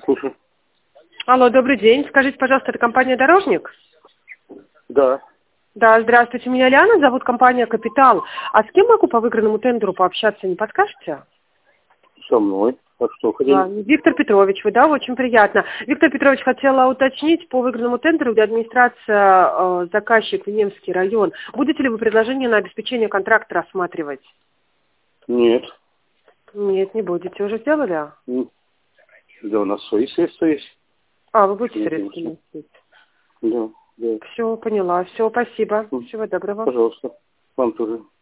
Слушай. Алло, добрый день. Скажите, пожалуйста, это компания «Дорожник»? Да. Да, здравствуйте. Меня Лиана, зовут компания «Капитал». А с кем могу по выигранному тендеру пообщаться, не подскажете? Со мной. А что, хотели? Виктор Петрович, вы, да, очень приятно. Виктор Петрович, хотела уточнить по выигранному тендеру, где администрация, заказчик, Немский район. Будете ли вы предложение на обеспечение контракта рассматривать? Нет. Нет, не будете. Уже сделали? Да, у нас свои средства есть. Вы будете Нет, средства конечно. носить? Да, да. Все, поняла. Все, спасибо. Всего доброго. Пожалуйста. Вам тоже.